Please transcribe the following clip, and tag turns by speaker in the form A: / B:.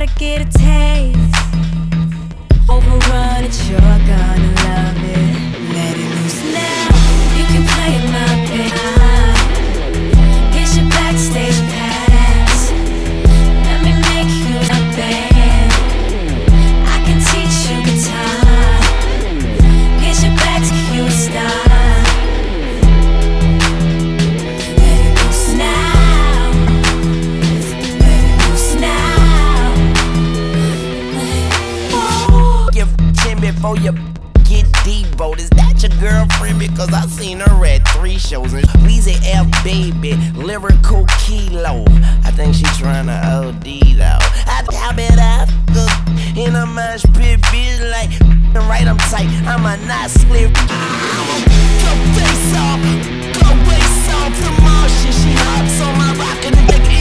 A: gotta get a taste. Overrun it, you're gonna love it. Let it loose now. You can play my band. Here's your backstage pass. Let me make you a band. I can teach you guitar. Here's your back to you a star. Let it loose now. Let it loose now.
B: Give chin before you get devoted. Is that your girlfriend? Because I seen her at 3 shows. And Weezy F baby, lyrical kilo. I think she tryna OD though. I bet I fuck in a mosh pit, bitch. Like right, I'm tight. I'm a not slip. I'ma go face off, go waist off. The motion she hops on my rock and